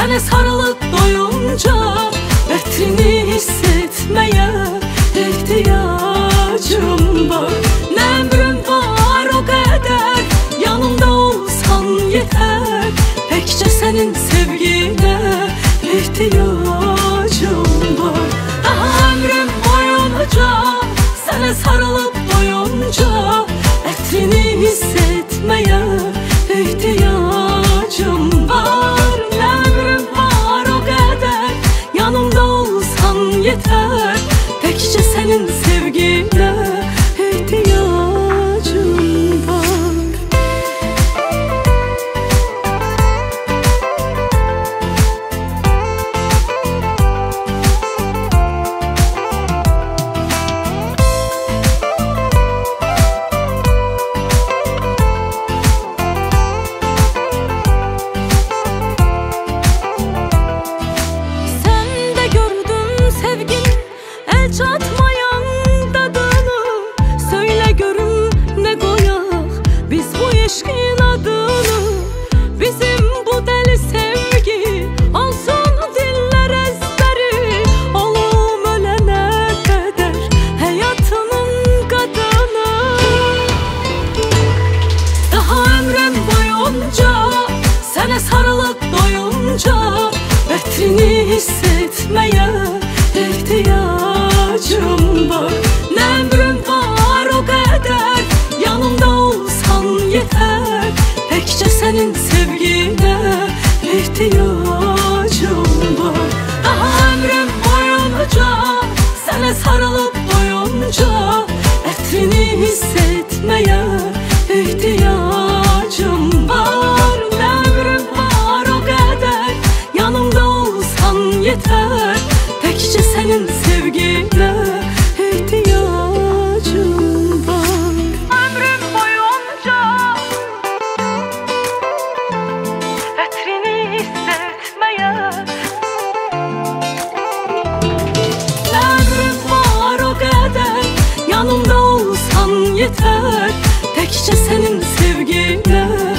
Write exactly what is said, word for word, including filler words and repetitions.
Sənə sarılıb doyunca ətrini hiss etməyə ehtiyacım var. Nə ömrüm var o qədər, yanımda olsan yetər. Təkcə sənin sevginə ehtiyacım var. Daha ömrüm boyunca sənə sarılıb doyunca ətrini hiss etməyə ehtiyacım var. Nə ömrüm var o qədər, yanımda olsan yetər. Təkcə sənin sevginə ehtiyacım var. Çatmayan dadını söyle görüm, ne koyak biz bu eşkin adını. Bizim bu deli sevgi olsun diller ezberi, olum ölene kadar hayatının kadını. Daha ömrüm boyunca sənə sarılıb doyunca ətrini hiss etməyə ehtiyacım var. Nə ömrüm var o qədər, yanımda olsan yetər. Təkcə sənin sevginə ehtiyacım var. Daha ömrüm boyunca sənə sarılıb doyunca ətrini hiss etməyə ehtiyacım var. Nə ömrüm var o qədər, yanımda olsan yetər. Təkcə sənin sevginə ehtiyacım var. Ömrüm boyunca ətrini hiss etməyə. Nə ömrüm var o qədər, yanımda olsan yetər. Təkcə sənin sevginə